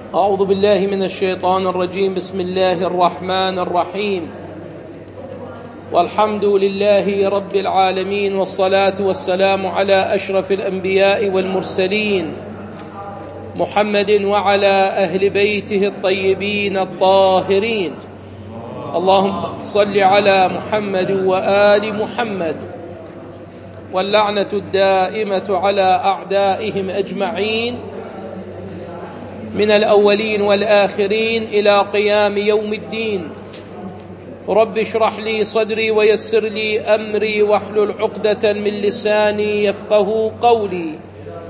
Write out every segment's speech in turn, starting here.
أعوذ بالله من الشيطان الرجيم. بسم الله الرحمن الرحيم، والحمد لله رب العالمين، والصلاة والسلام على أشرف الأنبياء والمرسلين محمد وعلى أهل بيته الطيبين الطاهرين. اللهم صل على محمد وآل محمد، واللعنة الدائمة على أعدائهم أجمعين من الأولين والآخرين إلى قيام يوم الدين. رب اشرح لي صدري ويسر لي أمري واحلل عقدة من لساني يفقه قولي.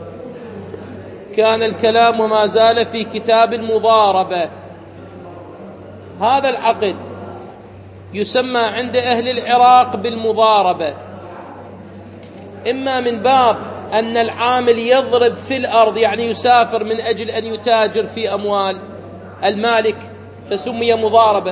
كان الكلام وما زال في كتاب المضاربة. هذا العقد يسمى عند أهل العراق بالمضاربة، إما من باب أن العامل يضرب في الأرض، يعني يسافر من أجل أن يتاجر في أموال المالك فسمي مضاربة،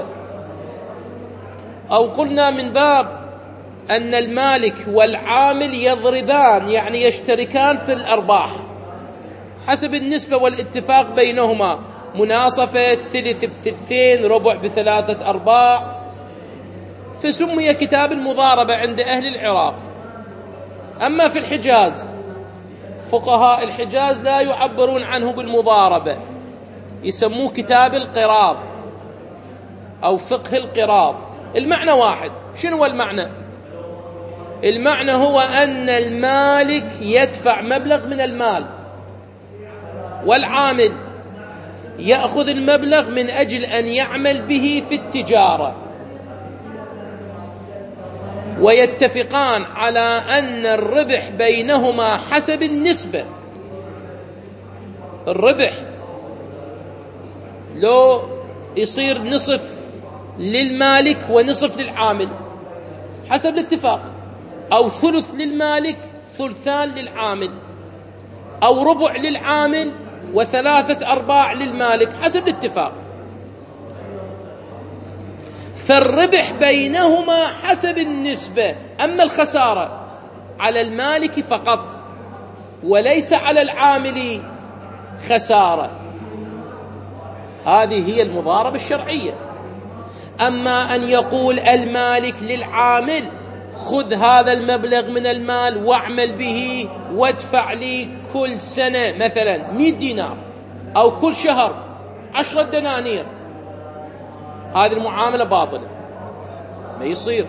أو قلنا من باب أن المالك والعامل يضربان، يعني يشتركان في الأرباح حسب النسبة والاتفاق بينهما، مناصفة، ثلث بثلثين، ربع بثلاثة أرباع، فسمي كتاب المضاربة عند أهل العراق. أما في الحجاز فقهاء الحجاز لا يعبرون عنه بالمضاربة، يسموه كتاب القراض أو فقه القراض. المعنى واحد. شنو المعنى؟ المعنى هو أن المالك يدفع مبلغ من المال، والعامل يأخذ المبلغ من أجل أن يعمل به في التجارة، ويتفقان على أن الربح بينهما حسب النسبة. الربح لو يصير نصف للمالك ونصف للعامل حسب الاتفاق، أو ثلث للمالك ثلثان للعامل، أو ربع للعامل وثلاثة أرباع للمالك حسب الاتفاق. فالربح بينهما حسب النسبة. أما الخسارة على المالك فقط وليس على العامل خسارة. هذه هي المضاربة الشرعية. أما أن يقول المالك للعامل خذ هذا المبلغ من المال واعمل به وادفع لي كل سنة مثلا 100 دينار، أو كل شهر 10 دنانير، هذه المعاملة باطلة، ما يصير.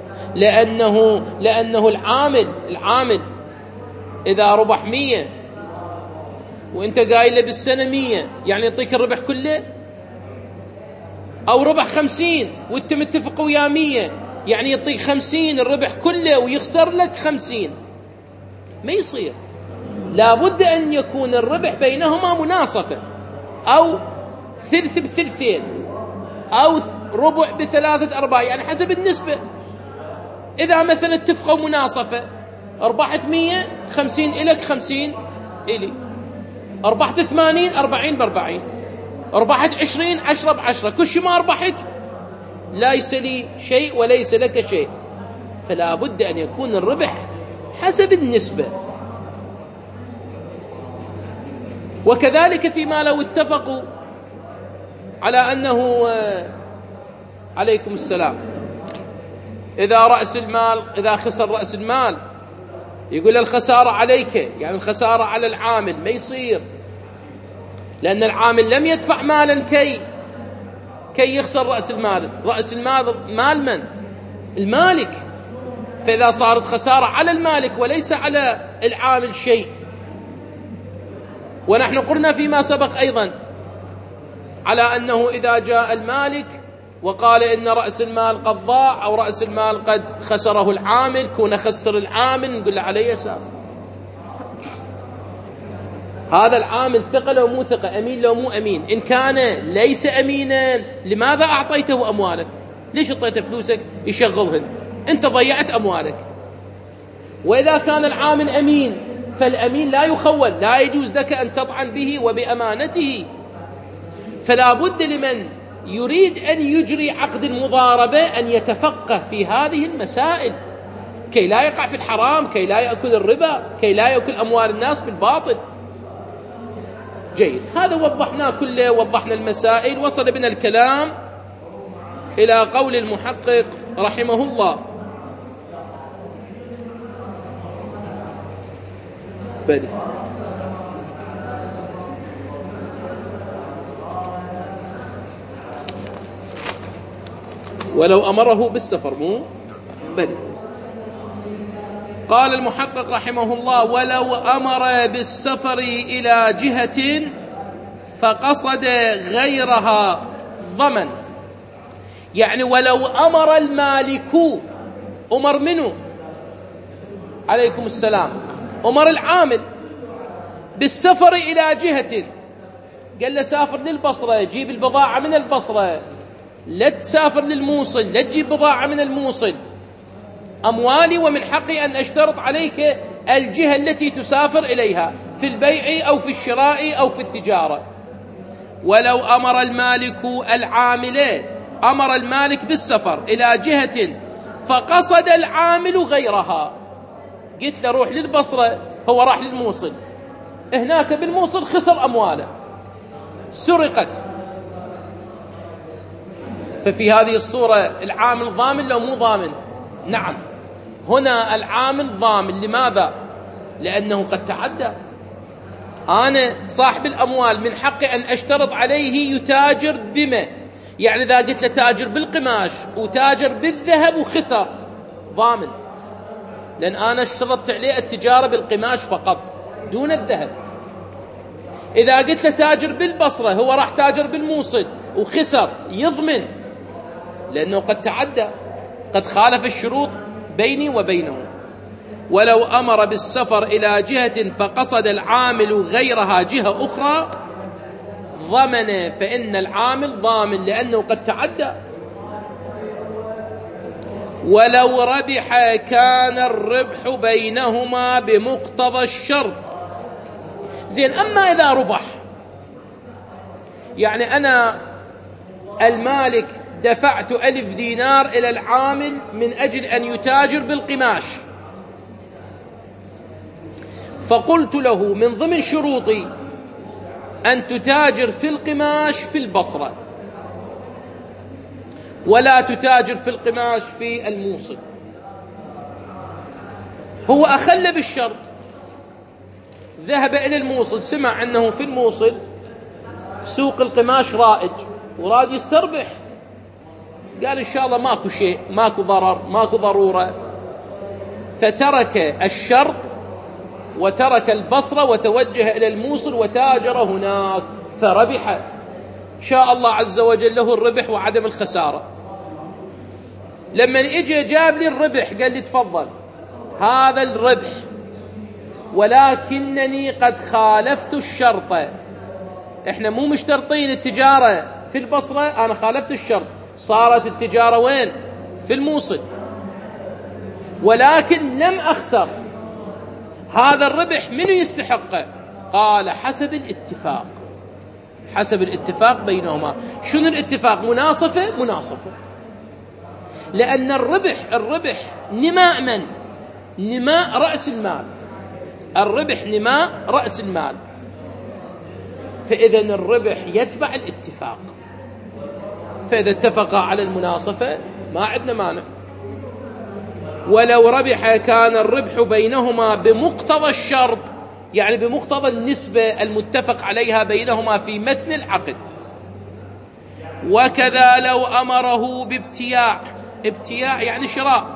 لأنه العامل إذا ربح 100 وإنت قايل له بالسنة 100، يعني يعطيك الربح كله، أو ربح 50 وإنت متفق وياه 100، يعني يعطيك 50 الربح كله ويخسر لك 50، ما يصير. لابد أن يكون الربح بينهما مناصفة، أو ثلث بثلثين، أو ربع بثلاثة أرباع، يعني حسب النسبة. إذا مثلا اتفقوا مناصفة، أربحت 100 50 إلك 50 إلي، أربحت 80 40 ب40، أربحت 20 10 ب10، كل شيء ما أربحت ليس لي شيء وليس لك شيء. فلا بد أن يكون الربح حسب النسبة. وكذلك فيما لو اتفقوا على أنه عليكم السلام، إذا خسر رأس المال يقول الخسارة عليك، يعني الخسارة على العامل، ما يصير، لأن العامل لم يدفع مالا كي يخسر رأس المال. رأس المال مال من؟ المالك. فإذا صارت خسارة على المالك وليس على العامل شيء. ونحن قلنا فيما سبق أيضا على أنه إذا جاء المالك وقال إن رأس المال قد ضاع، أو رأس المال قد خسره العامل، كون خسر العامل، نقول له عليه أساس هذا العامل ثقة لو مو ثقة، أمين لو مو أمين. إن كان ليس أمينا لماذا أعطيته أموالك؟ ليش أعطيته فلوسك يشغلهن؟ أنت ضيعت أموالك. وإذا كان العامل أمين فالأمين لا يخول، لا يجوز لك أن تطعن به وبأمانته. فلا بد لمن يريد أن يجري عقد المضاربة أن يتفقه في هذه المسائل، كي لا يقع في الحرام، كي لا يأكل الربا، كي لا يأكل أموال الناس بالباطل. جيد، هذا وضحناه كله، وضحنا المسائل. وصل بنا الكلام إلى قول المحقق رحمه الله: بلي ولو أمره بالسفر، مو بلي. قال المحقق رحمه الله: ولو أمر بالسفر إلى جهة فقصد غيرها ضمن. يعني ولو أمر المالك، أمر منه عليكم السلام، أمر العامل بالسفر إلى جهة، قال له سافر للبصرة، جيب البضاعة من البصرة، لا تسافر للموصل، لا تجيب بضاعة من الموصل، أموالي ومن حقي أن أشترط عليك الجهة التي تسافر إليها في البيع أو في الشراء أو في التجارة. ولو أمر المالك العامل، أمر المالك بالسفر إلى جهة فقصد العامل غيرها، قلت له روح للبصرة، هو راح للموصل، هناك بالموصل خسر أمواله، سرقت، ففي هذه الصورة العامل ضامن لو مو ضامن؟ نعم، هنا العامل ضامن. لماذا؟ لأنه قد تعدى. أنا صاحب الأموال من حقي أن أشترط عليه يتاجر بما، يعني إذا قلت له تاجر بالقماش وتاجر بالذهب وخسر، ضامن، لأن أنا اشترطت عليه التجارة بالقماش فقط دون الذهب. إذا قلت له تاجر بالبصرة، هو راح تاجر بالموصل وخسر، يضمن، لأنه قد تعدى، قد خالف الشروط بيني وبينه. ولو أمر بالسفر إلى جهة فقصد العامل غيرها جهة أخرى ضمن، فإن العامل ضامن لأنه قد تعدى. ولو ربح كان الربح بينهما بمقتضى الشرط. زين، أما إذا ربح، يعني أنا المالك دفعت 1000 دينار إلى العامل من أجل أن يتاجر بالقماش، فقلت له من ضمن شروطي أن تتاجر في القماش في البصرة، ولا تتاجر في القماش في الموصل. هو أخل بالشرط، ذهب إلى الموصل، سمع أنه في الموصل سوق القماش رائج وراد يستربح، قال إن شاء الله ماكو شيء، ماكو ضرر، ماكو ضرورة، فترك الشرط وترك البصرة وتوجه إلى الموصل وتاجر هناك، فربح، شاء الله عز وجل له الربح وعدم الخسارة. لما اجى جاب لي الربح قال لي تفضل هذا الربح، ولكنني قد خالفت الشرط. احنا مو مشترطين التجارة في البصرة، انا خالفت الشرط، صارت التجارة وين؟ في الموصل، ولكن لم أخسر. هذا الربح من يستحقه؟ قال حسب الاتفاق، حسب الاتفاق بينهما. شنو الاتفاق؟ مناصفة، مناصفة، لأن الربح نماء من؟ نماء رأس المال، الربح نماء رأس المال، فإذا الربح يتبع الاتفاق، فإذا اتفقا على المناصفة ما عندنا مانع. ولو ربح كان الربح بينهما بمقتضى الشرط، يعني بمقتضى النسبة المتفق عليها بينهما في متن العقد. وكذا لو أمره بابتياع، ابتياع يعني شراء،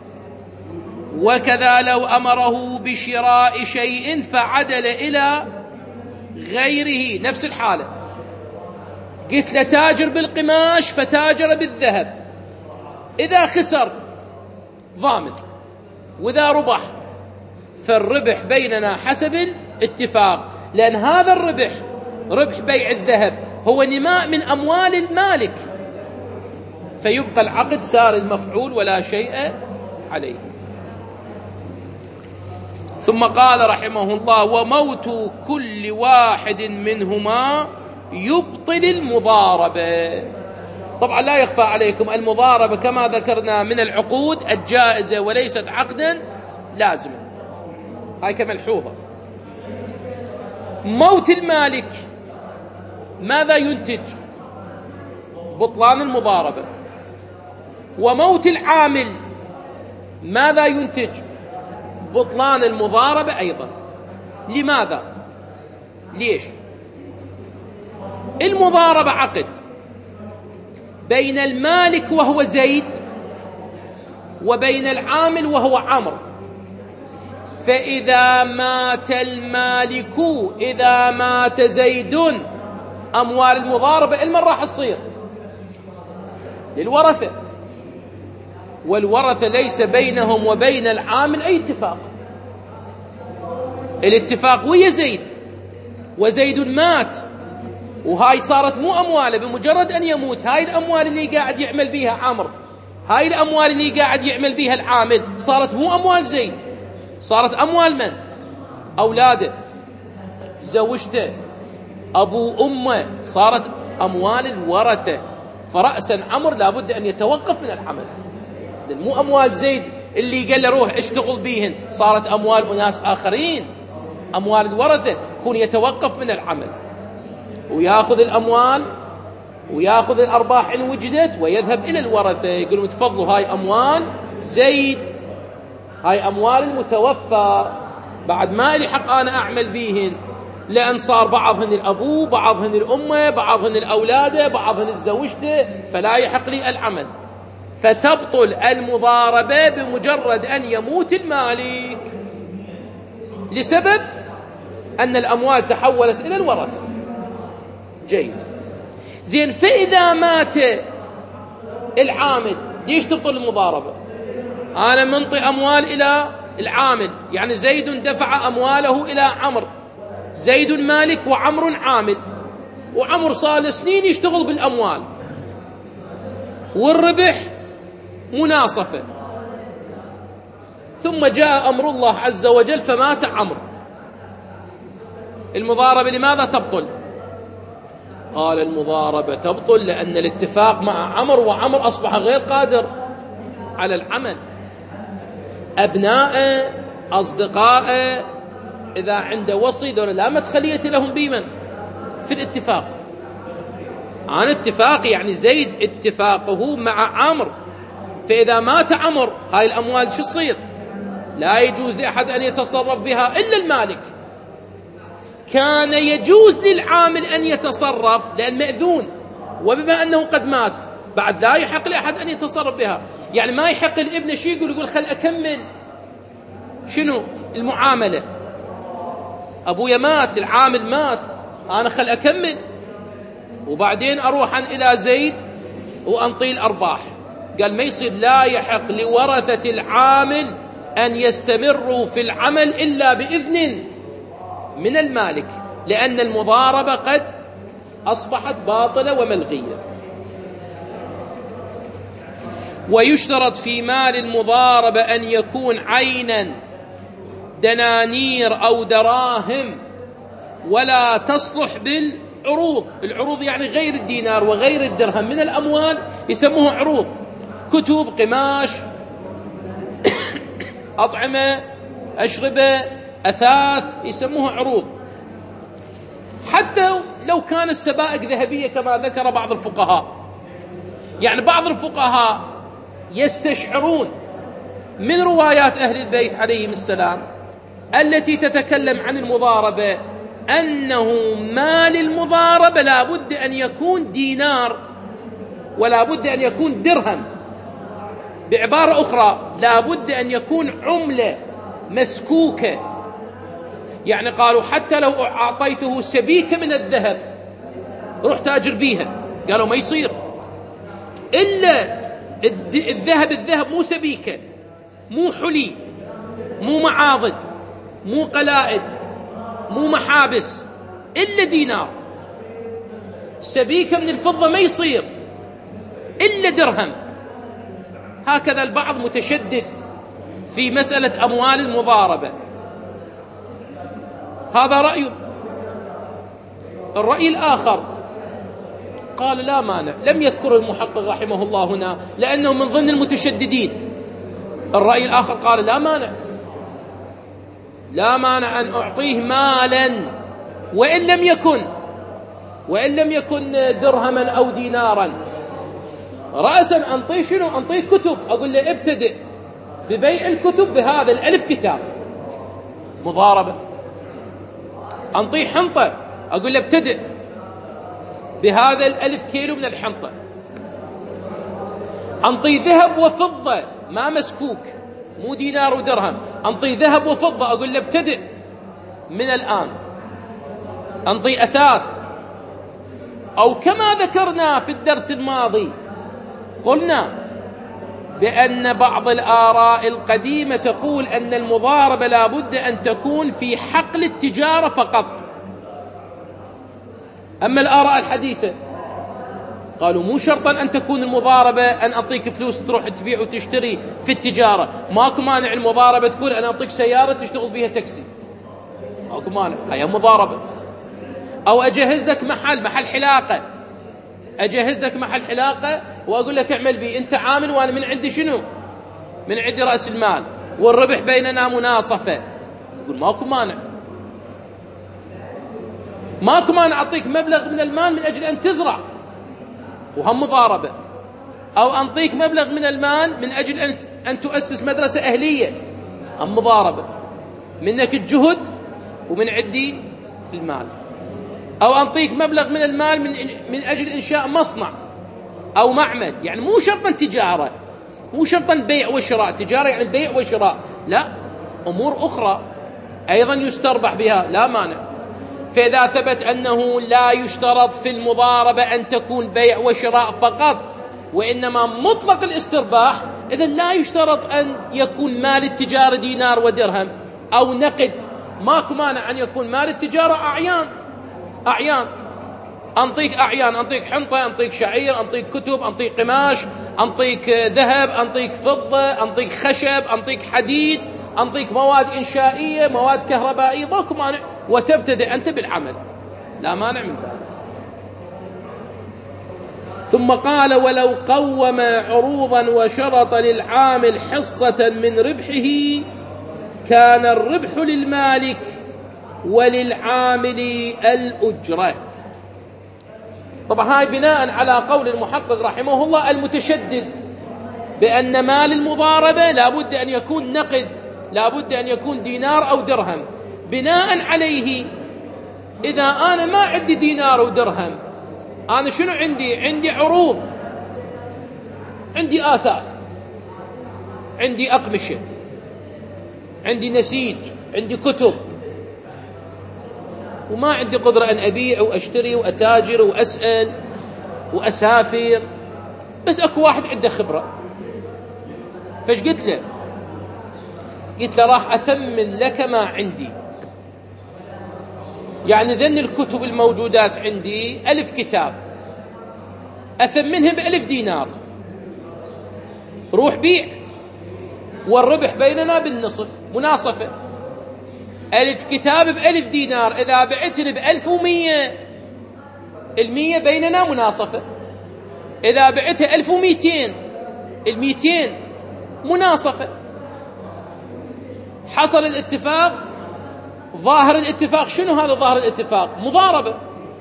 وكذا لو أمره بشراء شيء فعدل إلى غيره، نفس الحالة، قلت له تاجر بالقماش فتاجر بالذهب، إذا خسر ضامن، وإذا ربح فالربح بيننا حسب الاتفاق، لأن هذا الربح، ربح بيع الذهب، هو نماء من أموال المالك، فيبقى العقد سار المفعول ولا شيء عليه. ثم قال رحمه الله: وموت كل واحد منهما يبطل المضاربة. طبعا لا يخفى عليكم المضاربة كما ذكرنا من العقود الجائزة وليست عقدا لازما، هاي كملحوظة. موت المالك ماذا ينتج؟ بطلان المضاربة. وموت العامل ماذا ينتج؟ بطلان المضاربة أيضا. لماذا؟ ليش؟ المضاربة عقد بين المالك وهو زيد وبين العامل وهو عمرو. فإذا مات المالك، إذا مات زيد، أموال المضاربة لمن راح تصير؟ للورثة. والورثة ليس بينهم وبين العامل أي اتفاق. الاتفاق ويا زيد، وزيد مات، وهاي صارت مو أمواله بمجرد أن يموت. هاي الأموال اللي قاعد يعمل بيها عمرو، هاي الأموال اللي قاعد يعمل بيها العامل، صارت مو أموال زيد، صارت أموال من؟ أولاده، زوجته، أبو أمه، صارت أموال الورثة. فرأسا عمرو لابد أن يتوقف من العمل، لأن مو أموال زيد اللي قال له روح اشتغل بيهن، صارت أموال أناس آخرين، أموال الورثة. يكون يتوقف من العمل ويأخذ الأموال ويأخذ الأرباح إن وجدت ويذهب إلى الورثة، يقولون تفضلوا هاي أموال زيد، هاي أموال المتوفى، بعد ما لي حق أنا أعمل بيهن، لأن صار بعضهن الأبو، بعضهن الأمة، بعضهن الأولادة، بعضهن الزوجته، فلا يحق لي العمل. فتبطل المضاربة بمجرد أن يموت المالك، لسبب أن الأموال تحولت إلى الورثة. جيد، زين. فإذا مات العامل ليش تبطل المضاربة؟ أنا منطي أموال إلى العامل، يعني زيد دفع أمواله إلى عمرو، زيد مالك وعمرو عامل، وعمرو صار سنين يشتغل بالأموال، والربح مناصفة، ثم جاء أمر الله عز وجل فمات عمرو. المضاربة لماذا تبطل؟ قال المضاربة تبطل لأن الاتفاق مع عمرو، وعمرو أصبح غير قادر على العمل. أبناء، أصدقاء، إذا عنده وصي دول لا مدخلية لهم بمن في الاتفاق. عن اتفاق يعني زيد اتفاقه مع عمرو، فإذا مات عمرو هاي الأموال شو تصير؟ لا يجوز لأحد أن يتصرف بها إلا المالك. كان يجوز للعامل أن يتصرف لأن مأذون، وبما أنه قد مات بعد لا يحق لأحد أن يتصرف بها. يعني ما يحق الابن شيء يقول خل أكمل شنو المعاملة، أبويا مات، العامل مات، أنا خل أكمل وبعدين أروح إلى زيد وأنطي الأرباح. قال ما يصير، لا يحق لورثة العامل أن يستمروا في العمل إلا بإذن من المالك، لأن المضاربة قد أصبحت باطلة وملغية. ويشترط في مال المضاربة أن يكون عينا، دنانير أو دراهم، ولا تصلح بالعروض. العروض يعني غير الدينار وغير الدرهم من الأموال يسموه عروض، كتب، قماش، أطعمة، أشربة، أثاث، يسموه عروض. حتى لو كان السبائك ذهبية كما ذكر بعض الفقهاء. يعني بعض الفقهاء يستشعرون من روايات أهل البيت عليهم السلام التي تتكلم عن المضاربة أنه مال المضاربة لا بد أن يكون دينار ولا بد أن يكون درهم. بعبارة أخرى لا بد أن يكون عملة مسكوكة. يعني قالوا حتى لو أعطيته سبيكة من الذهب روح تاجر بيها، قالوا ما يصير إلا الذهب مو سبيكة، مو حلي، مو معاضد، مو قلائد، مو محابس، إلا دينار. سبيكة من الفضة ما يصير إلا درهم. هكذا البعض متشدد في مسألة أموال المضاربة. هذا رأيه. الرأي الآخر قال لا مانع، لم يذكر المحقق رحمه الله هنا لأنه من ضمن المتشددين. الرأي الآخر قال لا مانع، لا مانع أن أعطيه مالا وإن لم يكن درهما أو دينارا، رأسا أنطيه شنو؟ أنطيه كتب، أقول له ابتدئ ببيع الكتب بهذا ال1000 كتاب، مضاربة. أنطيه حنطة، أقول له ابتدئ بهذا ال1000 كيلو من الحنطة. أنطيه ذهب وفضة ما مسكوك، مو دينار ودرهم، أنطيه ذهب وفضة، أقول له ابتدئ من الآن. أنطيه أثاث، أو كما ذكرنا في الدرس الماضي قلنا بأن بعض الآراء القديمة تقول أن المضاربة لا بد أن تكون في حقل التجارة فقط. أما الآراء الحديثة قالوا مو شرطا أن تكون المضاربة أن أعطيك فلوس تروح تبيع وتشتري في التجارة، ماكو مانع المضاربة تقول أنا أعطيك سيارة تشتغل بها تاكسي، ماكو مانع، هي مضاربة. أو أجهز لك محل حلاقة، أجهز لك محل حلاقة وأقول لك اعمل بي، أنت عامل وأنا من عندي شنو؟ من عندي رأس المال، والربح بيننا مناصفة، يقول ماكو مانع، ماكو مانع أعطيك مبلغ من المال من أجل أن تزرع، وهم مضاربة. أو أنطيك مبلغ من المال من أجل أن تؤسس مدرسة أهلية، هم مضاربة، منك الجهد ومن عندي المال. أو أنطيك مبلغ من المال من أجل إنشاء مصنع أو معمل، يعني مو شرطا تجارة، مو شرطا بيع وشراء، تجارة يعني بيع وشراء، لا، أمور أخرى أيضا يستربح بها، لا مانع. فإذا ثبت أنه لا يشترط في المضاربة أن تكون بيع وشراء فقط، وإنما مطلق الاسترباح، إذن لا يشترط أن يكون مال التجارة دينار ودرهم أو نقد، ماكو مانع أن يكون مال التجارة أعيان، أنطيك أعيان، أنطيك حنطة، أنطيك شعير، أنطيك كتب، أنطيك قماش، أنطيك ذهب، أنطيك فضة، أنطيك خشب، أنطيك حديد، أنطيك مواد إنشائية، مواد كهربائية، ماكو مانع، وتبتدئ أنت بالعمل، لا مانع من ذلك. ثم قال ولو قوم عروضا وشرط للعامل حصة من ربحه كان الربح للمالك وللعامل الأجرة. طبعا هاي بناء على قول المحقق رحمه الله المتشدد بأن مال المضاربة لابد أن يكون نقد، لابد أن يكون دينار أو درهم. بناء عليه إذا أنا ما عندي دينار ودرهم، أنا شنو عندي؟ عندي عروض، عندي آثاث، عندي أقمشة، عندي نسيج، عندي كتب، وما عندي قدرة أن أبيع وأشتري وأتاجر وأسأل وأسافر، بس أكو واحد عنده خبرة. فايش قلت له؟ قلت له راح أثمن لك ما عندي، يعني ذن الكتب الموجودات عندي 1000 كتاب، أثمنها ب1000 دينار، روح بيع، والربح بيننا بالنصف، مناصفة. 1000 كتاب ب1000 دينار، إذا بعتني ب1100 100 بيننا مناصفة، إذا بعتها 1200 200 مناصفة. حصل الاتفاق. ظاهر الاتفاق شنو؟ هذا ظاهر الاتفاق مضاربة.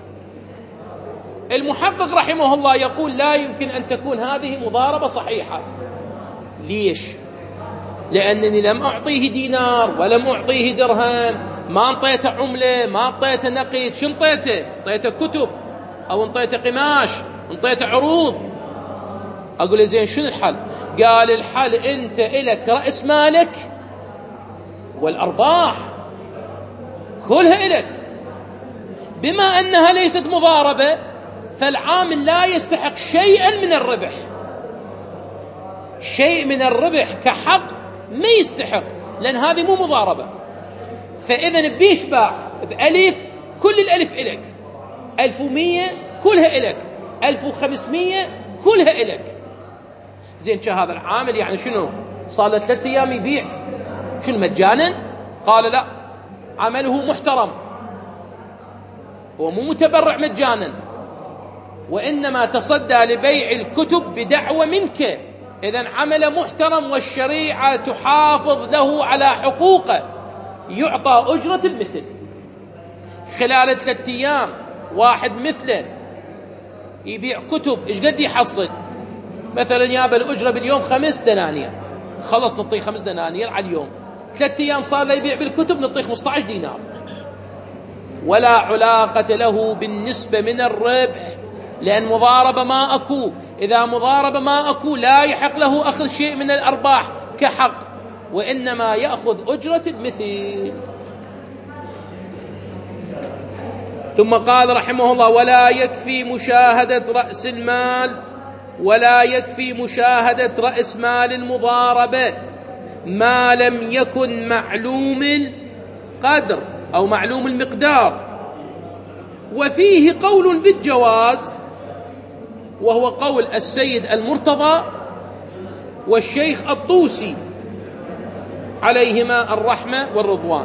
المحقق رحمه الله يقول لا يمكن أن تكون هذه مضاربة صحيحة. ليش؟ لأنني لم أعطيه دينار ولم أعطيه درهم، ما انطيته عملة، ما انطيته نقد، شو انطيته؟ انطيته كتب أو انطيته قماش، انطيته عروض. أقول زين شنو الحل؟ قال الحل أنت إلك رأس مالك والأرباح كلها إلك. بما أنها ليست مضاربة فالعامل لا يستحق شيئا من الربح، شيء من الربح كحق ما يستحق، لأن هذه مو مضاربة. فإذا بيشبع ب1000 كل ال1000 إلك، 1100 كلها إلك، 1500 كلها إلك. زين هذا العامل يعني شنو؟ صار له 3 أيام يبيع، شنو مجانا؟ قال لا، عمله محترم، هو مو متبرع مجانا، وإنما تصدى لبيع الكتب بدعوة منك. إذن عمل محترم، والشريعة تحافظ له على حقوقه، يعطى أجرة المثل. خلال 3 أيام واحد مثله يبيع كتب، إيش قد يحصل؟ مثلا يابا الأجرة باليوم 5 دنانير، خلص نعطيه 5 دنانير على اليوم، 3 أيام صار له يبيع بالكتب نعطيه 15 دينار. ولا علاقة له بالنسبة من الربح، لأن مضاربة ما أكو. إذا مضاربة ما أكو لا يحق له أخذ شيء من الأرباح كحق، وإنما يأخذ أجرة المثل. ثم قال رحمه الله: ولا يكفي مشاهدة رأس المال، ولا يكفي مشاهدة رأس مال المضاربة ما لم يكن معلوم القدر أو معلوم المقدار. وفيه قول بالجواز، وهو قول السيد المرتضى والشيخ الطوسي عليهما الرحمة والرضوان.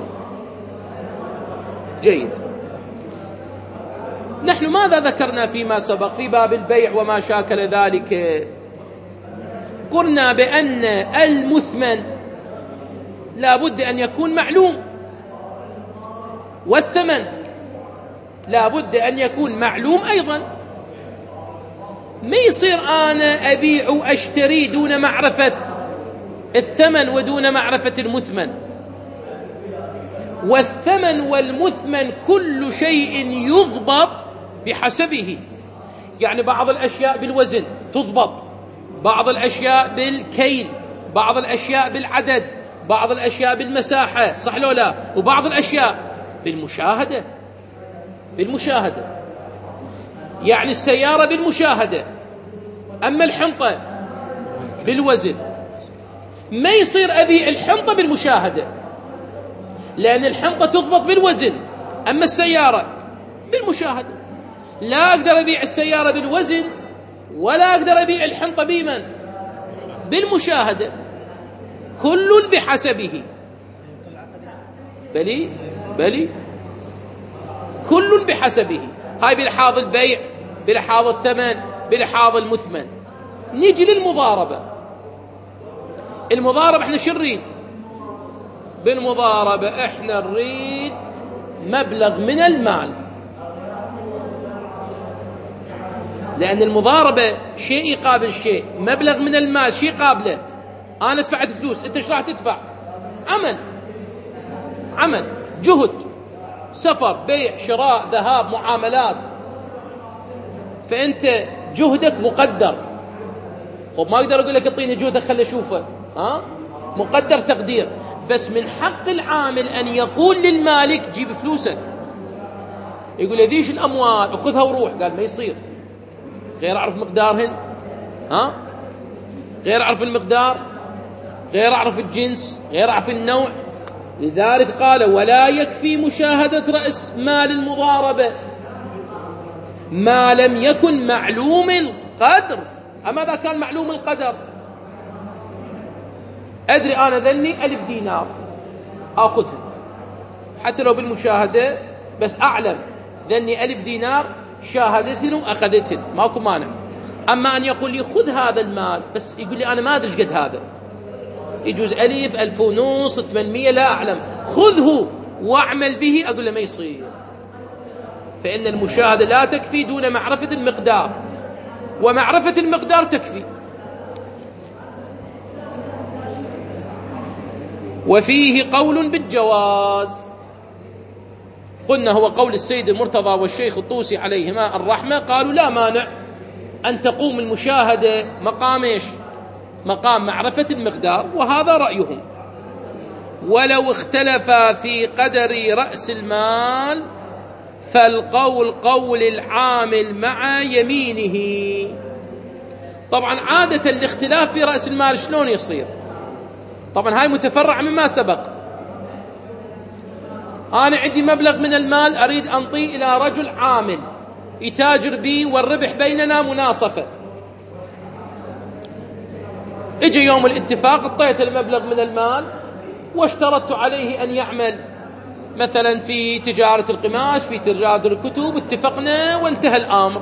جيد. نحن ماذا ذكرنا فيما سبق في باب البيع وما شاكل ذلك؟ قلنا بأن المثمن لا بد أن يكون معلوم، والثمن لا بد أن يكون معلوم أيضا. ما يصير أنا أبيع وأشتري دون معرفة الثمن ودون معرفة المثمن. والثمن والمثمن كل شيء يضبط بحسبه، يعني بعض الأشياء بالوزن تضبط، بعض الأشياء بالكيل، بعض الأشياء بالعدد، بعض الأشياء بالمساحة، صح لو لا؟ وبعض الأشياء بالمشاهدة. بالمشاهدة يعني السيارة بالمشاهدة، أما الحنطة بالوزن. ما يصير أبيع الحنطة بالمشاهدة، لأن الحنطة تضبط بالوزن، أما السيارة بالمشاهدة. لا أقدر أبيع السيارة بالوزن ولا أقدر أبيع الحنطة بمن؟ بالمشاهدة. كل بحسبه. بلي كل بحسبه. هاي بلحاظ البيع، بلحاظ الثمن، بلحاظ المثمن. نيجي للمضاربة. المضاربة احنا شو نريد؟ بالمضاربة احنا نريد مبلغ من المال، لأن المضاربة شيء يقابل شيء. مبلغ من المال شيء قابله. أنا دفعت فلوس، أنت ايش راح تدفع؟ عمل، جهد، سفر، بيع، شراء، ذهاب، معاملات. فأنت جهدك مقدر. خب ما أقدر أقول لك اعطيني جهدك خلي أشوفه، مقدر تقدير. بس من حق العامل أن يقول للمالك جيب فلوسك. يقول لذيش الأموال أخذها وروح. قال ما يصير، غير أعرف مقدارهن، غير أعرف المقدار، غير أعرف الجنس، غير أعرف النوع. لذلك قال: ولا يكفي مشاهدة رأس مال المضاربة ما لم يكن معلوم القدر. أما إذا كان معلوم القدر، أدري أنا ذني 1000 دينار أخذها حتى لو بالمشاهدة، بس أعلم ذني 1000 دينار شاهدتهن وأخذتهن، ماكو مانع. أما أن يقول لي خذ هذا المال، بس يقول لي أنا ما أدري قد هذا، يجوز 1000، 1500، 800، لا أعلم، خذه واعمل به، أقول له ما يصير. فإن المشاهدة لا تكفي دون معرفة المقدار، ومعرفة المقدار تكفي. وفيه قول بالجواز. قلنا هو قول السيد المرتضى والشيخ الطوسي عليهما الرحمة. قالوا لا مانع أن تقوم المشاهدة مقام إيش؟ مقام معرفة المقدار، وهذا رأيهم. ولو اختلف في قدر رأس المال فالقول قول العامل مع يمينه. طبعا عادة الاختلاف في رأس المال شلون يصير؟ طبعا هاي متفرع مما سبق. أنا عندي مبلغ من المال أريد أنطيه إلى رجل عامل يتاجر بي والربح بيننا مناصفة. اجى يوم الاتفاق اعطيت المبلغ من المال واشترطت عليه أن يعمل مثلا في تجارة القماش، في تجارة الكتب، اتفقنا وانتهى الأمر.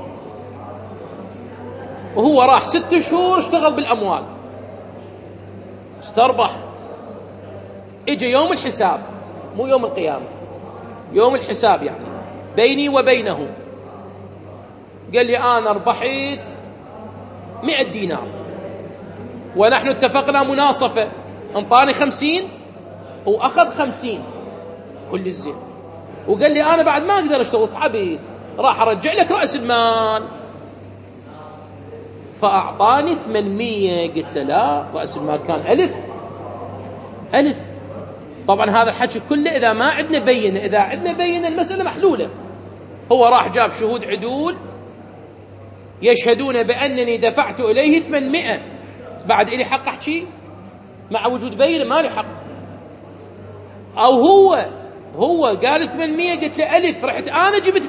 وهو راح 6 شهور اشتغل بالأموال، استربح. اجى يوم الحساب، مو يوم القيامة، يوم الحساب يعني بيني وبينه، قال لي أنا ربحت 100 دينار ونحن اتفقنا مناصفة، انطاني 50 وأخذ 50 كل الزين، وقال لي أنا بعد ما أقدر أشتغل، تعبت، راح أرجع لك رأس المال، فأعطاني 800. قلت له لا، رأس المال كان 1000. طبعا هذا الحكي كله إذا ما عندنا بينة، إذا عندنا بينة المسألة محلولة. هو راح جاب شهود عدول يشهدون بأنني دفعت إليه 800، بعد إلي حق أحكي مع وجود بينة؟ ما لي حق. أو هو قال 800، قلت له 1000، رحت أنا جبت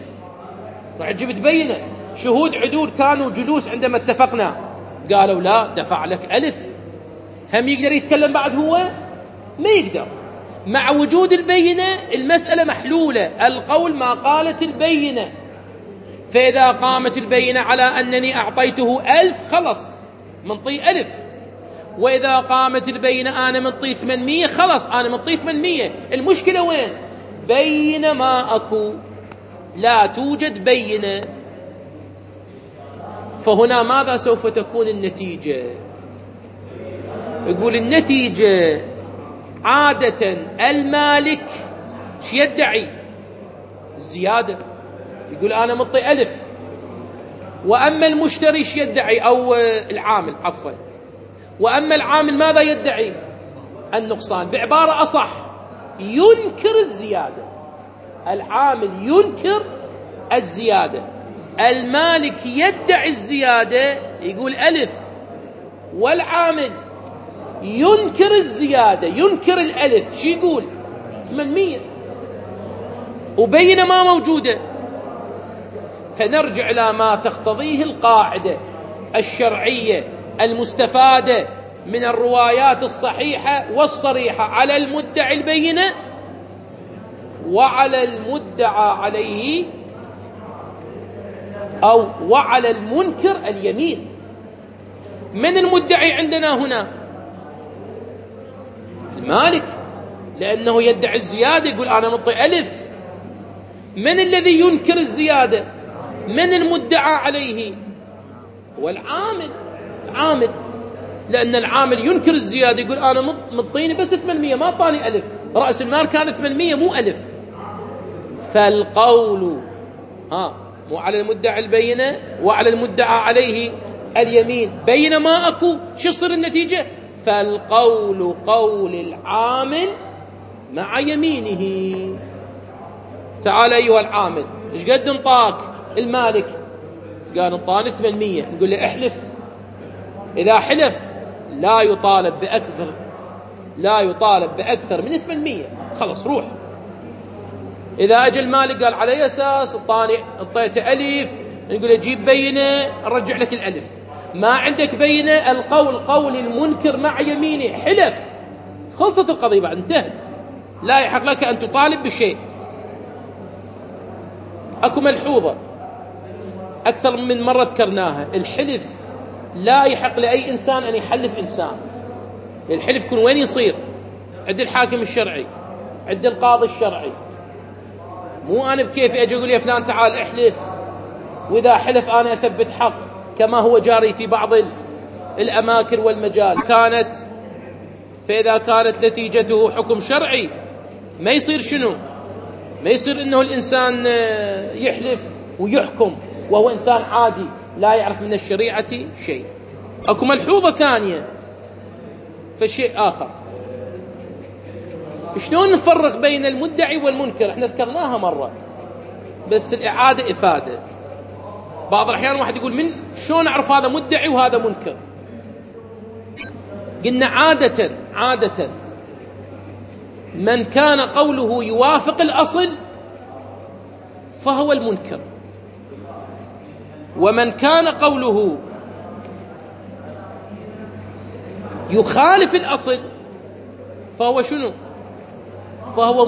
بينة، شهود عدول كانوا جلوس عندما اتفقنا، قالوا لا، دفع لك 1000. هم يقدر يتكلم بعد؟ هو ما يقدر. مع وجود البينة المسألة محلولة، القول ما قالت البينة. فإذا قامت البينة على أنني أعطيته 1000 خلص منطي 1000، وإذا قامت البينة أنا منطي 800 خلص أنا منطي 800. المشكلة وين؟ بينة ما أكو، لا توجد بينة. فهنا ماذا سوف تكون النتيجة؟ يقول النتيجة عادة المالك يدعي الزيادة، يقول أنا منطي 1000، وأما المشتري يدعي، أو العامل عفوا، وأما العامل ماذا يدعي؟ النقصان. بعبارة أصح ينكر الزيادة، العامل ينكر الزيادة، المالك يدعي الزيادة يقول 1000، والعامل ينكر الزيادة، ينكر 1000، شو يقول؟ 800، وبينة ما موجودة. فنرجع إلى ما تقتضيه القاعدة الشرعية المستفادة من الروايات الصحيحة والصريحة: على المدعي البينة، وعلى المدعى عليه أو وعلى المنكر اليمين. من المدعي عندنا هنا؟ المالك، لأنه يدعي الزيادة، يقول أنا منطي 1000. من الذي ينكر الزيادة؟ من المدعى عليه؟ والعامل، لأن العامل ينكر الزيادة، يقول أنا مطيني بس 800، ما طاني 1000، رأس المال كان 800 مو 1000. فالقول مو على المدعي البينة وعلى المدعى عليه اليمين، بينما ما أكو، شو يصير النتيجة؟ فالقول قول العامل مع يمينه. تعال أيها العامل، إيش قد انطاك المالك؟ قال انطاني 800. نقول له احلف. إذا حلف لا يطالب بأكثر من 800، خلص روح. إذا أجى المالك قال على أساس انطيته 1000، نقول له جيب بينة نرجع لك 1000. ما عندك بينة، القول قول المنكر مع يمينه، حلف، خلصت القضية بعد، انتهت، لا يحق لك أن تطالب بشيء. أكو ملحوظة أكثر من مرة ذكرناها: الحلف لا يحق لأي إنسان أن يحلف إنسان. الحلف يكون وين يصير؟ عند الحاكم الشرعي، عند القاضي الشرعي. مو أنا بكيفي أجي أقول يا فلان تعال احلف، وإذا حلف أنا أثبت حق، كما هو جاري في بعض الأماكن والمجال. فإذا كانت نتيجته حكم شرعي، ما يصير شنو؟ ما يصير إنه الإنسان يحلف ويحكم وهو إنسان عادي لا يعرف من الشريعة شيء. أكو ملحوظة ثانية فشيء آخر: شلون نفرق بين المدعي والمنكر؟ احنا ذكرناها مرة، بس الإعادة إفادة. بعض الأحيان واحد يقول شلون أعرف هذا مدعي وهذا منكر؟ قلنا عادة من كان قوله يوافق الأصل فهو المنكر، ومن كان قوله يخالف الأصل فهو شنو؟ فهو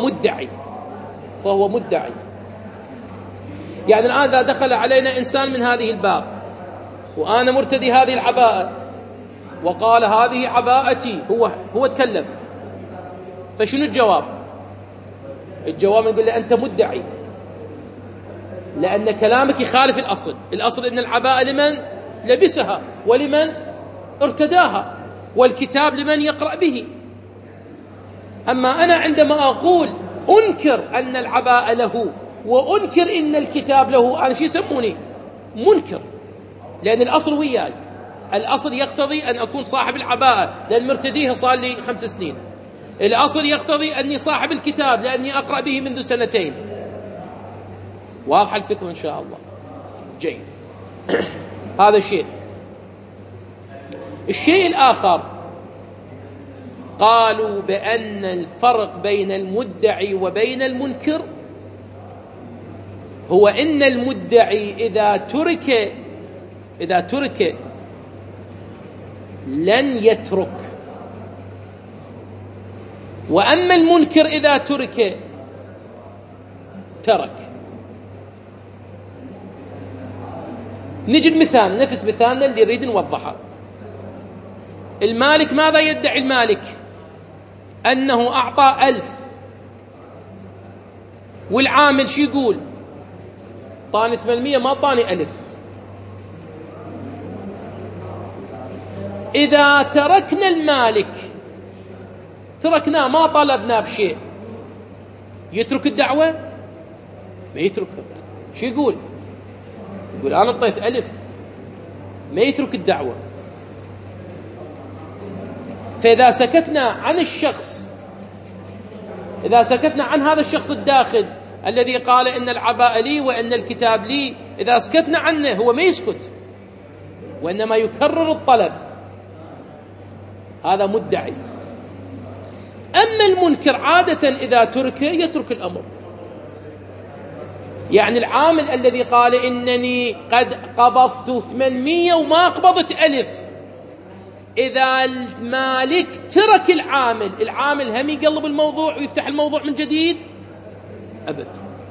مدعي. يعني الآن إذا دخل علينا إنسان من هذه الباب وأنا مرتدي هذه العباءة وقال هذه عباءتي، هو تكلم، فشنو الجواب؟ الجواب نقول له أنت مدعي، لأن كلامك يخالف الأصل إن العباءة لمن لبسها ولمن ارتداها، والكتاب لمن يقرأ به. أما أنا عندما أقول أنكر أن العباءة له وأنكر إن الكتاب له، أنا شو يسموني؟ منكر، لأن الأصل وياي. الأصل يقتضي أن أكون صاحب العباءة لأن مرتديها صار لي 5 سنين. الأصل يقتضي أني صاحب الكتاب لأني أقرأ به منذ 2 سنين. واضح الفكرة إن شاء الله؟ جيد. هذا شيء. الشيء الآخر، قالوا بأن الفرق بين المدعي وبين المنكر هو أن المدعي إذا ترك لن يترك، وأما المنكر إذا ترك ترك. نجد مثال، نفس مثالنا اللي نريد نوضحه. المالك ماذا يدعي المالك؟ أنه أعطى 1000، والعامل شو يقول؟ طاني 800 ما طاني 1000. إذا تركنا المالك، تركناه ما طلبنا بشيء، يترك الدعوة؟ ما يتركها. شو يقول؟ يقول أنا أعطيت 1000، ما يترك الدعوة. فإذا سكتنا عن الشخص، إذا سكتنا عن هذا الشخص الداخل الذي قال إن العباءة لي وإن الكتاب لي، إذا سكتنا عنه هو ما يسكت وإنما يكرر الطلب، هذا مدعي. أما المنكر عادة إذا ترك يترك الأمر. يعني العامل الذي قال إنني قد قبضت 800 وما قبضت 1000، إذا المالك ترك العامل هم يقلب الموضوع ويفتح الموضوع من جديد؟ أبد.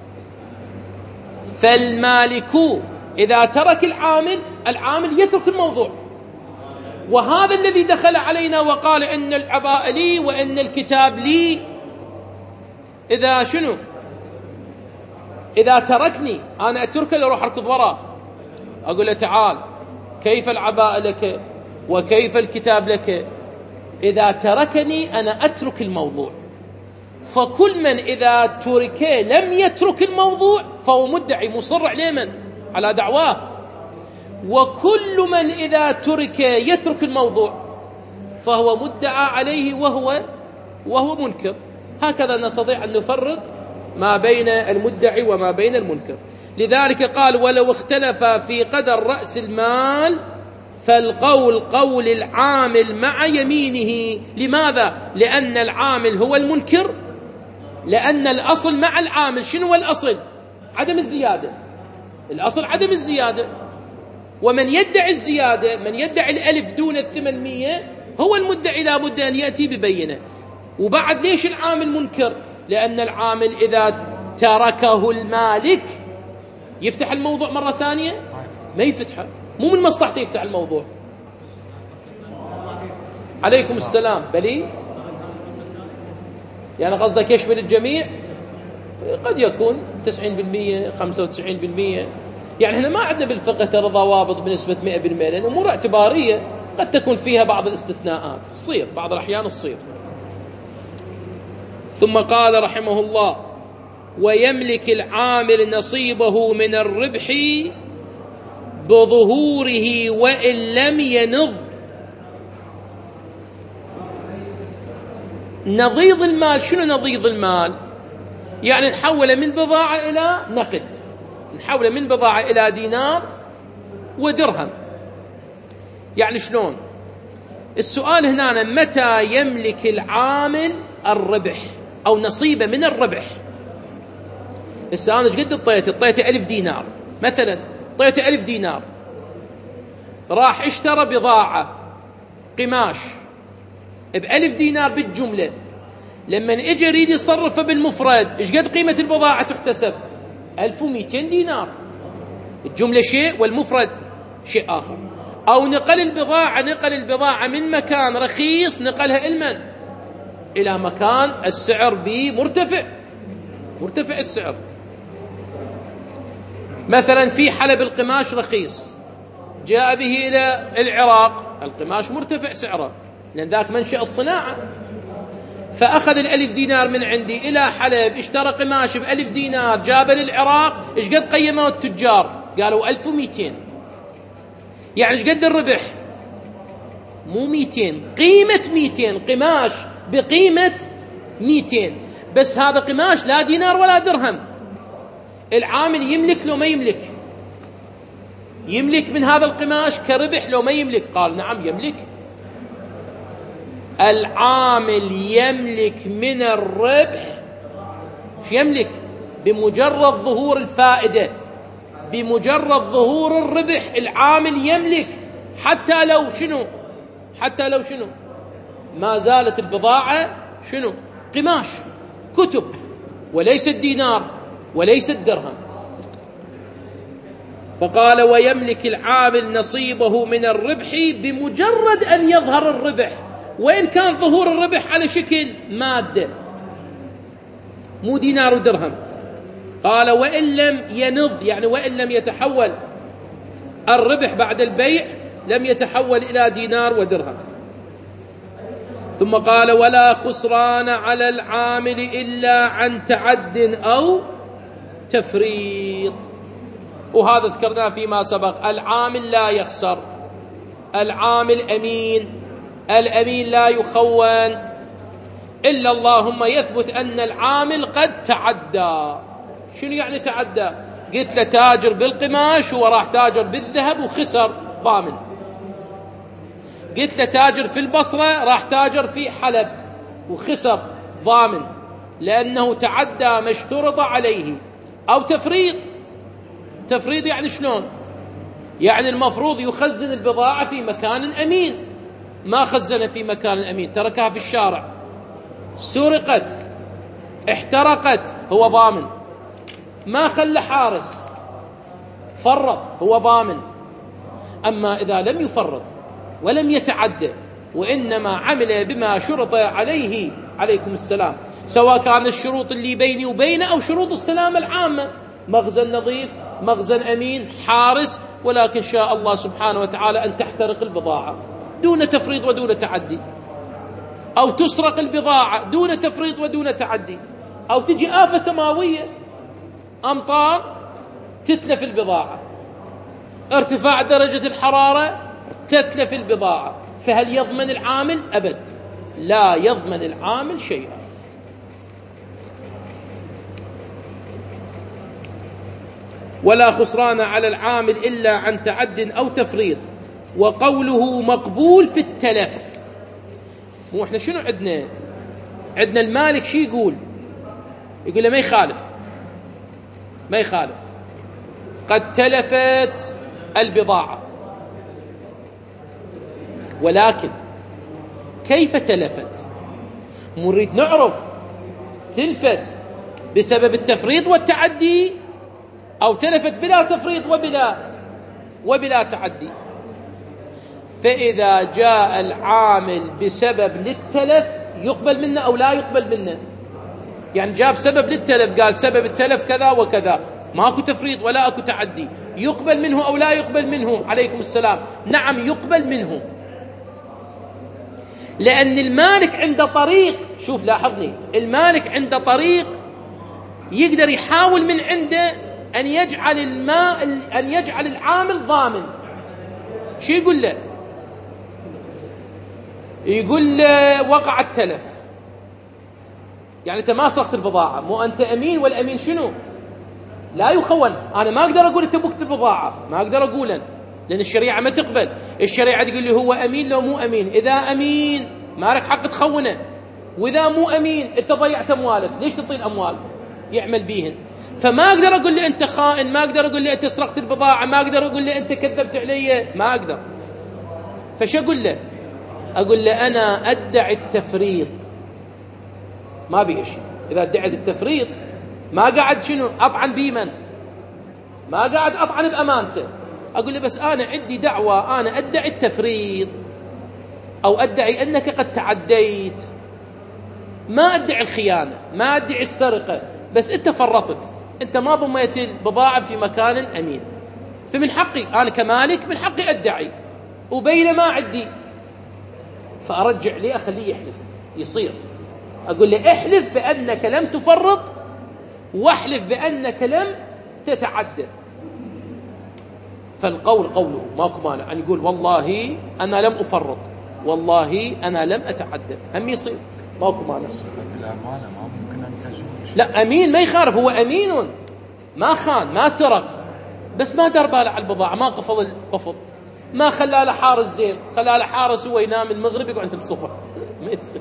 فالمالك إذا ترك العامل يترك الموضوع. وهذا الذي دخل علينا وقال إن العباءة لي وإن الكتاب لي، إذا شنو؟ إذا تركني أنا أتركه لأروح أركض وراه أقول له تعال كيف العباءة لك وكيف الكتاب لك؟ إذا تركني أنا أترك الموضوع. فكل من إذا ترك لم يترك الموضوع فهو مدعي مصر على دعواه، وكل من إذا ترك يترك الموضوع فهو مدعى عليه وهو منكر. هكذا نستطيع أن نفرق ما بين المدعي وما بين المنكر. لذلك قال ولو اختلف في قدر رأس المال فالقول قول العامل مع يمينه. لماذا؟ لأن العامل هو المنكر، لأن الأصل مع العامل. شنو الأصل؟ عدم الزيادة. الأصل عدم الزيادة، ومن يدعي الزيادة، من يدعي 1000 دون 800 هو المدعي، لا بد أن يأتي ببينة. وبعد ليش العامل منكر؟ لأن العامل إذا تركه المالك يفتح الموضوع مرة ثانية؟ ما يفتحه، مو من مصلحته يفتح الموضوع. عليكم السلام. بلي يعني قصدك يشمل الجميع؟ قد يكون 90%، 95%. يعني هنا ما عندنا بالفقه ترى ضوابط بنسبة 100%، لأن أمور اعتبارية قد تكون فيها بعض الاستثناءات، تصير بعض الأحيان تصير. ثم قال رحمه الله ويملك العامل نصيبه من الربح بظهوره وإن لم ينض. نضيض المال، شنو نضيض المال؟ يعني نحول من بضاعة إلى نقد، نحول من بضاعة إلى دينار ودرهم. يعني شلون؟ السؤال هنا متى يملك العامل الربح أو نصيبه من الربح؟ هسه أنا ايش قد اعطيته 1000 دينار مثلا، اعطيته 1000 دينار، راح اشترى بضاعة قماش ب1000 دينار بالجملة. لما اجى يريد يصرفه بالمفرد ايش قد قيمة البضاعة تحتسب؟ 1200 دينار. الجملة شيء والمفرد شيء آخر. أو نقل البضاعة من مكان رخيص نقلها إلى مكان السعر به مرتفع السعر. مثلا في حلب القماش رخيص، جاء به إلى العراق، القماش مرتفع سعره لأن ذاك منشأ الصناعة، فأخذ ال1000 دينار من عندي إلى حلب، اشترى قماش ب1000 دينار، جاب للعراق، إيش قد قيموا التجار؟ قالوا 1200. يعني إيش قد الربح؟ مو 200، قيمة 200 قماش بقيمة 200. بس هذا قماش لا دينار ولا درهم. العامل يملك لو ما يملك؟ يملك من هذا القماش كربح لو ما يملك؟ قال نعم يملك. العامل يملك من الربح، يملك بمجرد ظهور الفائدة، بمجرد ظهور الربح العامل يملك، حتى لو شنو؟ حتى لو شنو؟ ما زالت البضاعة شنو؟ قماش، كتب، وليس الدينار وليس الدرهم. فقال ويملك العامل نصيبه من الربح بمجرد أن يظهر الربح، وإن كان ظهور الربح على شكل مادة مو دينار ودرهم. قال وإن لم ينض، يعني وإن لم يتحول الربح بعد البيع، لم يتحول إلى دينار ودرهم. ثم قال ولا خسران على العامل إلا عن تعد أو تفريط. وهذا ذكرناه فيما سبق، العامل لا يخسر، العامل أمين، الأمين لا يخون، إلا اللهم يثبت أن العامل قد تعدى. شنو يعني تعدى؟ قلت له تاجر بالقماش وراح تاجر بالذهب وخسر، ضامن. قلت له تاجر في البصرة راح تاجر في حلب وخسر، ضامن، لأنه تعدى ما اشترط عليه. أو تفريط. تفريط يعني شلون؟ يعني المفروض يخزن البضاعة في مكان أمين، ما خزن في مكان أمين، تركها في الشارع، سرقت، احترقت، هو ضامن. ما خلى حارس، فرط، هو ضامن. أما إذا لم يفرط ولم يتعدى، وإنما عمل بما شرط عليه، عليكم السلام، سواء كان الشروط اللي بيني وبينه أو شروط السلامة العامة، مخزن نظيف، مخزن أمين، حارس، ولكن شاء الله سبحانه وتعالى أن تحترق البضاعة دون تفريط ودون تعدي، أو تسرق البضاعة دون تفريط ودون تعدي، أو تجي آفة سماوية، أمطار تتلف البضاعة، ارتفاع درجة الحرارة تتلف البضاعة. فهل يضمن العامل؟ أبد، لا يضمن العامل شيئا. ولا خسران على العامل إلا عن تعد أو تفريط. وقوله مقبول في التلف. مو احنا شنو عندنا المالك شي يقول له ما يخالف، ما يخالف، قد تلفت البضاعة، ولكن كيف تلفت؟ نريد نعرف تلفت بسبب التفريط والتعدي، أو تلفت بلا تفريط وبلا تعدي. فإذا جاء العامل بسبب للتلف يقبل منه أو لا يقبل منه. يعني جاب سبب للتلف، قال سبب التلف كذا وكذا، ماكو تفريط ولا أكو تعدي، يقبل منه أو لا يقبل منه؟ عليكم السلام، نعم يقبل منه، لأن المالك عنده طريق. شوف لاحظني، المالك عنده طريق يقدر يحاول من عنده أن يجعل العامل ضامن. شو يقول له؟ يقول له وقع التلف، يعني أنت ما سرقت البضاعة، مو أنت أمين، والأمين شنو؟ لا يخون. أنا ما أقدر أقول أنت بوقت البضاعة، ما أقدر أقولا، لأن الشريعة ما تقبل. الشريعة تقول لي هو أمين لو مو أمين. إذا أمين ما لك حق تخونه، وإذا مو أمين أنت ضيعت أموالك، ليش تعطي الأموال يعمل بيهن؟ فما أقدر أقول لي أنت خائن، ما أقدر أقول لي أنت سرقت البضاعة، ما أقدر أقول لي أنت كذبت علي، ما أقدر. فش أقول له؟ أقول له أنا أدعي التفريط، ما بي شيء. إذا ادعيت التفريط ما قاعد شنو أطعن بيمن، ما قاعد أطعن بأمانته، أقول له بس أنا عندي دعوة، أنا أدعي التفريط، أو أدعي أنك قد تعديت، ما أدعي الخيانة، ما أدعي السرقة، بس أنت فرطت، أنت ما ضميت البضاعة في مكان أمين، فمن حقي أنا كمالك من حقي أدعي، وبين ما عندي، فأرجع لي أخليه يحلف. يصير أقول له احلف بأنك لم تفرط، واحلف بأنك لم تتعدى. فالقول قوله، ماكو مانع أن يقول والله أنا لم أفرط، والله أنا لم أتعدى، هم يصير ماكو مانع. الأمانة ما ممكن أن تزول. لا، أمين ما يخالف، هو أمين ما خان ما سرق، بس ما دار باله على البضاعة، ما قفض القفض، ما خلى له حارس زين، خلى له حارس هو ينام المغرب يقعد الصبح. ما يصير،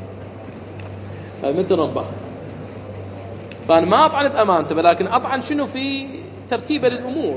مثل ربه. فأنا ما أطعن بأمانته، ولكن أطعن شنو في ترتيب للأمور.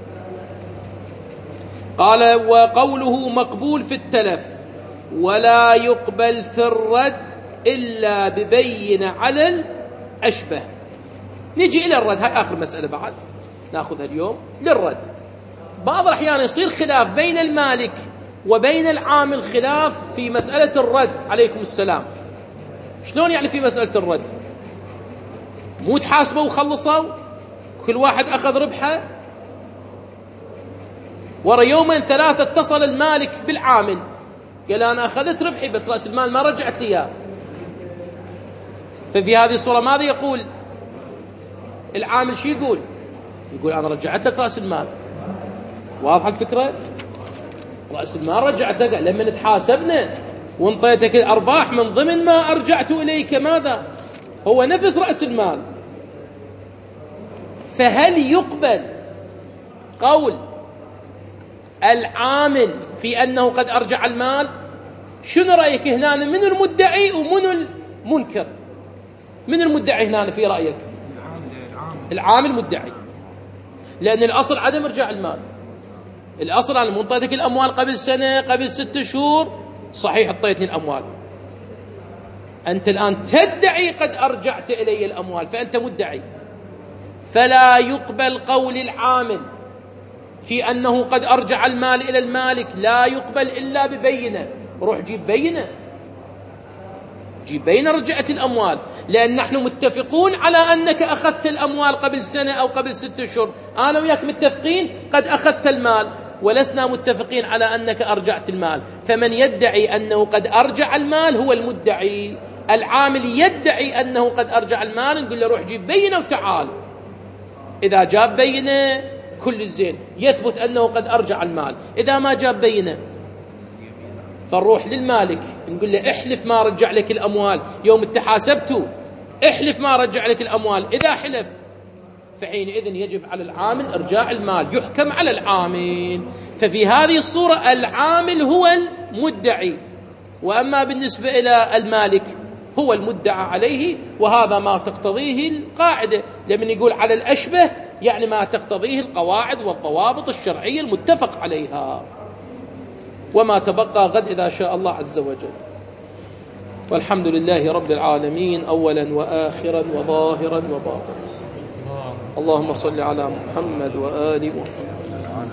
قال وقوله مقبول في التلف ولا يقبل في الرد إلا ببين على الأشبه. نجي إلى الرد، هاي آخر مسألة بعد نأخذها اليوم للرد. بعض الأحيان يصير خلاف بين المالك وبين العامل، خلاف في مسألة الرد. عليكم السلام. شلون يعني في مسألة الرد؟ مو تحاسبوا وخلصوا، كل واحد أخذ ربحه، ورا يومين ثلاثة اتصل المالك بالعامل قال أنا أخذت ربحي بس رأس المال ما رجعت لي إياه. ففي هذه الصورة ماذا يقول العامل؟ شو يقول؟ يقول أنا رجعت لك رأس المال. واضحة الفكرة؟ رأس المال رجعت لك لما نتحاسبنا وانطيتك الأرباح من ضمن ما أرجعت إليك ماذا؟ هو نفس رأس المال. فهل يقبل قول العامل في أنه قد أرجع المال؟ شنو رأيك هنا؟ من المدعي ومن المنكر؟ من المدعي هنا في رأيك؟ العامل مدعي، لأن الأصل عدم إرجاع المال. الأصل أنا منطيتك الأموال قبل سنة، قبل 6 شهور، صحيح اعطيتني الأموال، أنت الآن تدعي قد أرجعت إلي الأموال، فأنت مدعي. فلا يقبل قول العامل في أنه قد أرجع المال إلى المالك، لا يقبل إلا ببينة. روح جيب بينة، جيب بينة رجعت الأموال، لأن نحن متفقون على أنك أخذت الأموال قبل سنة أو قبل 6 أشهر. أنا وياك متفقين قد أخذت المال، ولسنا متفقين على أنك أرجعت المال. فمن يدعي أنه قد أرجع المال هو المدعي. العامل يدعي أنه قد أرجع المال، نقول له روح جيب بينة وتعال. إذا جاب بينة كل الزين، يثبت أنه قد أرجع المال. إذا ما جاب بينة فنروح للمالك نقول له احلف ما رجع لك الأموال يوم التحاسبته، احلف ما رجع لك الأموال. إذا حلف فحينئذ يجب على العامل إرجاع المال، يحكم على العامل. ففي هذه الصورة العامل هو المدعي، وأما بالنسبة إلى المالك هو المدعى عليه. وهذا ما تقتضيه القاعدة، لمن يقول على الأشبه يعني ما تقتضيه القواعد والضوابط الشرعية المتفق عليها. وما تبقى غد إذا شاء الله عز وجل. والحمد لله رب العالمين أولا وآخرا وظاهرا وباطنا. اللهم صل على محمد وآل محمد.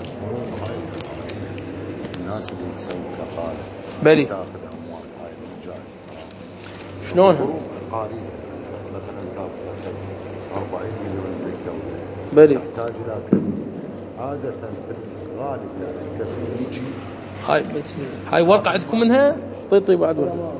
الناس اللي يسوون كقالة بلي شلون قارية مثلا تاخذ 40 مليون بالدولة، بلي تحتاج إلى عادة في الغالب يعني كثير يجي. هاي ورقة عندكم منها؟ طيب بعد ورقة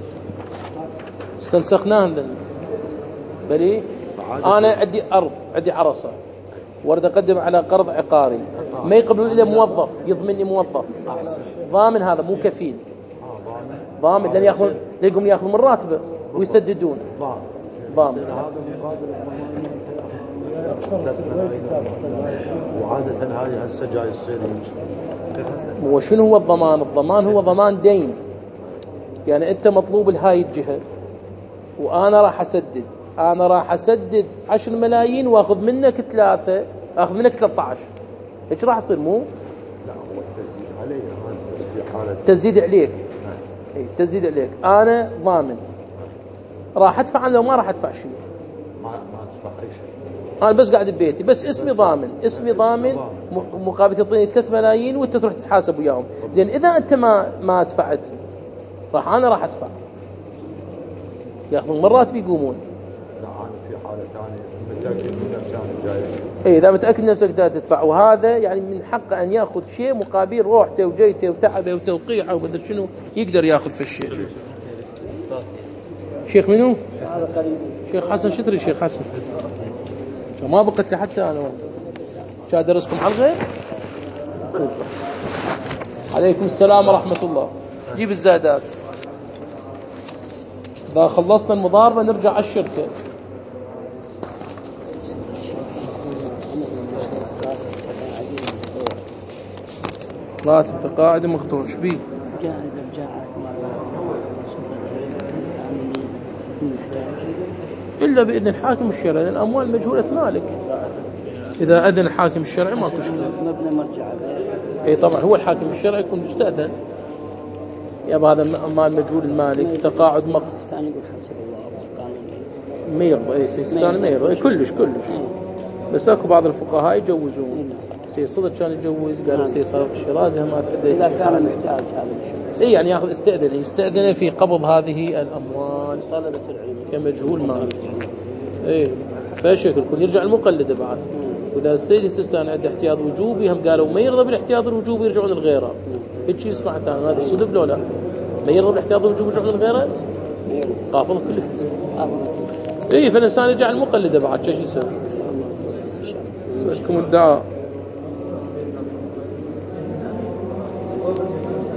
استنسخناها. بلي أنا عندي أرض، عندي عرصة، ورد أقدم على قرض عقاري، ما يقبلون إلا موظف يضمنني، موظف ضامن، هذا مو كفيل، ضامن لن يقوم يأخذ من راتبه ويسددون ضامن. وعادة هذه هسه يصير وشنو هو الضمان؟ الضمان هو ضمان دين، يعني أنت مطلوب لهاي الجهة وأنا راح أسدد، أنا راح أسدد 10 ملايين وأخذ منك 3، أخذ منك 13، إيش راح يصير؟ مو لا، هو التسديد عليه، هذا في حالة تسديد عليك. إيه تسديد عليك، أنا ضامن، راح أدفع لو ما راح أدفع شيء، ما تدفع أي شيء، أنا بس قاعد ببيتي، بس اسمي ضامن، اسمي ضامن مقابل تعطيني 3 ملايين وأنت تروح تتحاسب وياهم. زين إذا أنت ما دفعت أنا راح أدفع، يأخذون مرات بيقومون. لا، أنا في حالة ثانية متأكد من نفسه جاي. اي اذا متاكد من نفسك دا تدفع، وهذا يعني من حقه ان ياخذ شيء مقابل روحته وجيته وتعبه وتوقيعه ومدري شنو، يقدر ياخذ في الشيء. شيخ منو؟ شيخ حسن شتري. شيخ حسن ما بقت لي حتى انا شا ادرسكم على الغير. عليكم السلام ورحمه الله. جيب الزادات. اذا خلصنا المضاربه نرجع على الشركه. راتب تقاعد مقطوع. ايش بيه؟ إلا بإذن الحاكم الشرعي، لأن الأموال مجهولة مالك. إذا أذن الحاكم الشرعي ما تشكل. مبنى مرجع. إيه طبعا هو الحاكم الشرعي يكون مستأذن. يا هذا مال مجهول المالك تقاعد مقطوع. الثاني يقول حسب الله القانون. ما يرضى. إيه الثاني ما يرضى كلش. بس أكو بعض الفقهاء يجوزون. سي صدق كان يجوز، قالوا سي صار في الشيرازي ما تحدث. إذا كان محتاج هذا الشيء. إيه يعني ياخذ يستأذن في قبض هذه الأموال طلبة العلم كمجهول مالك. إيه فشكل يكون يرجع المقلد بعد. وإذا السيد السيستاني عنده احتياط وجوبي هم قالوا ما يرضى بالاحتياط الوجوبي يرجعون الغيره. هيك شيء سمعت أنا هذا صدق لو لا؟ ما يرضى بالاحتياط الوجوبي يرجعون الغيره؟ قافل كله. إيه فالإنسان يرجع المقلد بعد شو يسوي؟ سألكم الدعاء.